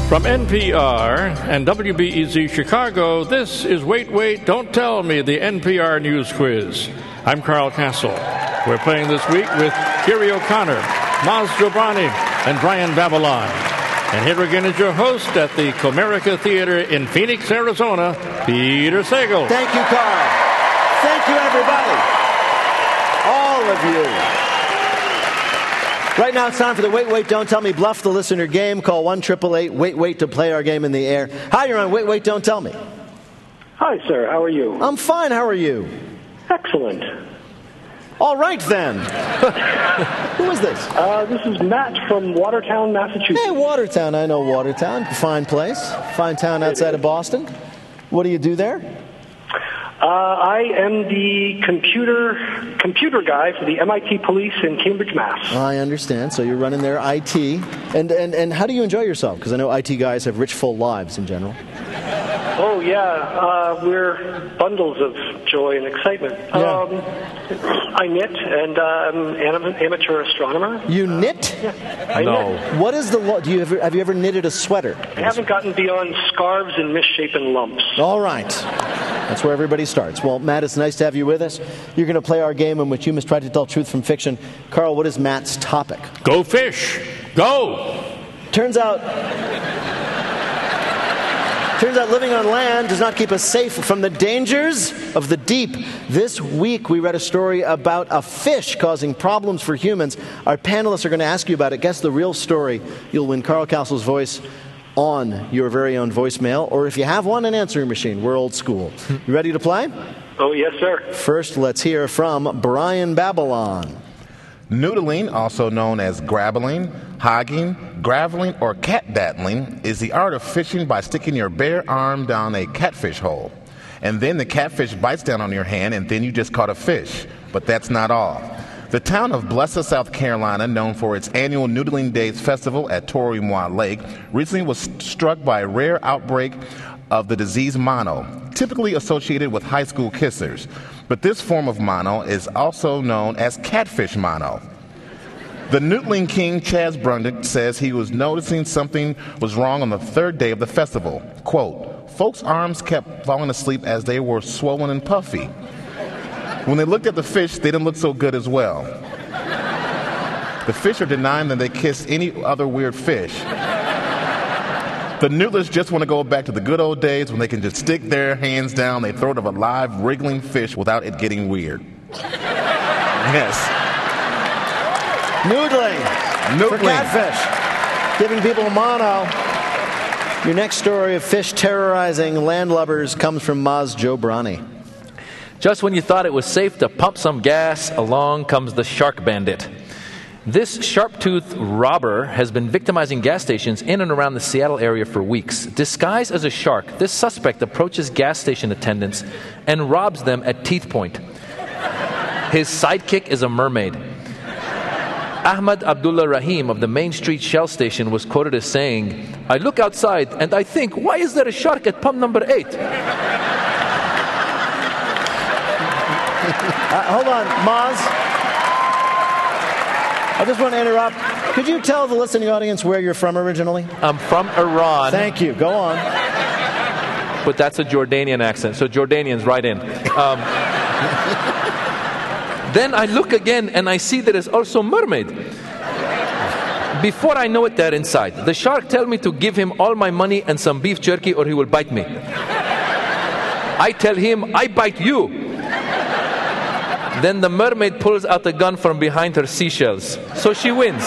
From NPR and WBEZ Chicago, this is Wait, Wait, Don't Tell Me, the NPR News Quiz. I'm Carl Castle. We're playing this week with Kiri O'Connor, Maz Jobrani, and Brian Babylon. And here again is your host at the Comerica Theater in Phoenix, Arizona, Peter Sagal. Thank you, Carl. Thank you, everybody. All of you. Right now it's time for the Wait, Wait, Don't Tell Me Bluff the Listener game. Call 1-888-WAIT-WAIT to play our game in the air. Hi, you're on Wait, Wait, Don't Tell Me. Hi, sir. How are you? I'm fine. How are you? Excellent. All right, then. Who is this? This is Matt from Watertown, Massachusetts. Hey, Watertown. I know Watertown. Fine place. Fine town outside of Boston. What do you do there? I am the computer guy for the MIT Police in Cambridge, Mass. I understand. So you're running their IT. And how do you enjoy yourself? Because I know IT guys have rich, full lives in general. Oh, yeah. We're bundles of joy and excitement. Yeah. I knit, and I'm an amateur astronomer. You knit? Yeah, I knit. What is the law? Have you ever knitted a sweater? I haven't gotten beyond scarves and misshapen lumps. All right. That's where everybody starts. Well, Matt, it's nice to have you with us. You're going to play our game in which you must try to tell truth from fiction. Carl, what is Matt's topic? Go fish. Go. Turns out living on land does not keep us safe from the dangers of the deep. This week, we read a story about a fish causing problems for humans. Our panelists are going to ask you about it. Guess the real story. You'll win Carl Castle's voice on your very own voicemail, or if you have one, an answering machine. We're old school. You ready to play? Oh, yes, sir. First, let's hear from Brian Babylon. Noodling, also known as grabbling, hogging, graveling, or catdattling, is the art of fishing by sticking your bare arm down a catfish hole. And then the catfish bites down on your hand, and then you just caught a fish. But that's not all. The town of Blessa, South Carolina, known for its annual Noodling Days festival at Torrey Moi Lake, recently was struck by a rare outbreak of the disease mono, typically associated with high school kissers. But this form of mono is also known as catfish mono. The Noodling king, Chaz Brundick, says he was noticing something was wrong on the third day of the festival. Quote, folks' arms kept falling asleep as they were swollen and puffy. When they looked at the fish, they didn't look so good as well. The fish are denying that they kissed any other weird fish. The noodlers just want to go back to the good old days when they can just stick their hands down their throat of a live, wriggling fish without it getting weird. Yes. Noodling. For catfish. Giving people mono. Your next story of fish terrorizing landlubbers comes from Maz Jobrani. Just when you thought it was safe to pump some gas, along comes the shark bandit. This sharp-toothed robber has been victimizing gas stations in and around the Seattle area for weeks. Disguised as a shark, this suspect approaches gas station attendants and robs them at teeth point. His sidekick is a mermaid. Ahmad Abdullah Rahim of the Main Street Shell Station was quoted as saying, "I look outside and I think, why is there a shark at pump number 8? Hold on, Maz. I just want to interrupt. Could you tell the listening audience where you're from originally? I'm from Iran. Thank you. Go on. But that's a Jordanian accent, so Jordanians right in. Then I look again and I see that it's also mermaid. Before I know it, they're inside. The shark tells me to give him all my money and some beef jerky or he will bite me. I tell him, I bite you. Then the mermaid pulls out a gun from behind her seashells. So she wins.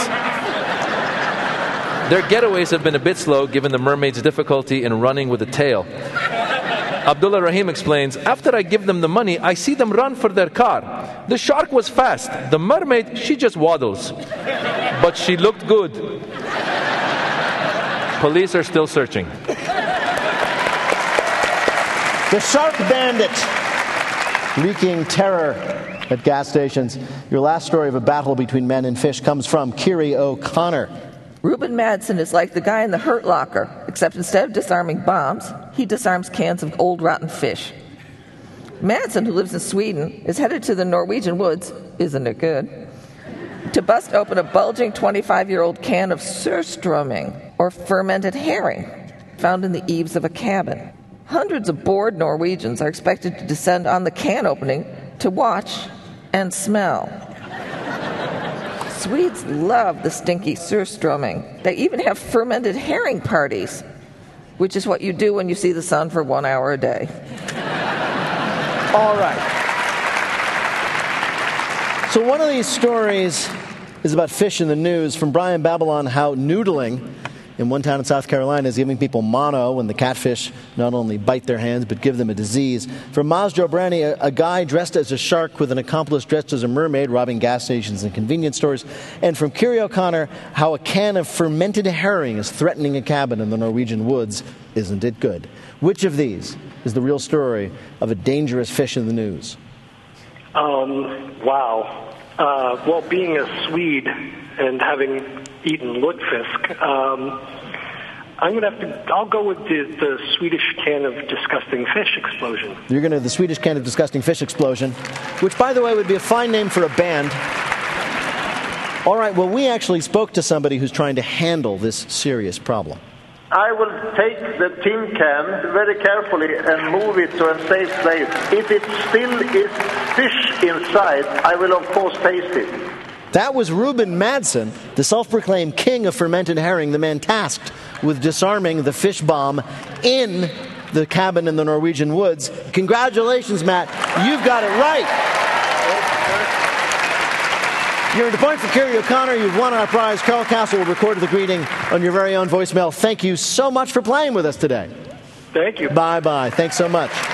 Their getaways have been a bit slow given the mermaid's difficulty in running with a tail. Abdullah Rahim explains, after I give them the money, I see them run for their car. The shark was fast. The mermaid, she just waddles. But she looked good. Police are still searching. The shark bandit wreaking terror at gas stations. Your last story of a battle between men and fish comes from Kiri O'Connor. Reuben Madsen is like the guy in the Hurt Locker, except instead of disarming bombs, he disarms cans of old rotten fish. Madsen, who lives in Sweden, is headed to the Norwegian woods. Isn't it good? to bust open a bulging 25-year-old can of surströmming, or fermented herring, found in the eaves of a cabin. Hundreds of bored Norwegians are expected to descend on the can opening to watch and smell. Swedes love the stinky surströmming. They even have fermented herring parties, which is what you do when you see the sun for 1 hour a day. All right. So one of these stories is about fish in the news. From Brian Babylon, how noodling in one town in South Carolina is giving people mono when the catfish not only bite their hands but give them a disease. From Maz Jobrani, a guy dressed as a shark with an accomplice dressed as a mermaid robbing gas stations and convenience stores. And from Kiri O'Connor, how a can of fermented herring is threatening a cabin in the Norwegian woods. Isn't it good? Which of these is the real story of a dangerous fish in the news? Wow. Well, being a Swede and having eaten lutefisk, I'll go with the Swedish can of disgusting fish explosion. You're going to the Swedish can of disgusting fish explosion, which, by the way, would be a fine name for a band. All right, well, we actually spoke to somebody who's trying to handle this serious problem. I will take the tin can very carefully and move it to a safe place. If it still is fish inside, I will of course taste it. That was Ruben Madsen, the self-proclaimed king of fermented herring, the man tasked with disarming the fish bomb in the cabin in the Norwegian woods. Congratulations, Matt. You've got it right. You're at a point for Kiri O'Connor. You've won our prize. Carl Castle will record the greeting on your very own voicemail. Thank you so much for playing with us today. Thank you. Bye-bye. Thanks so much.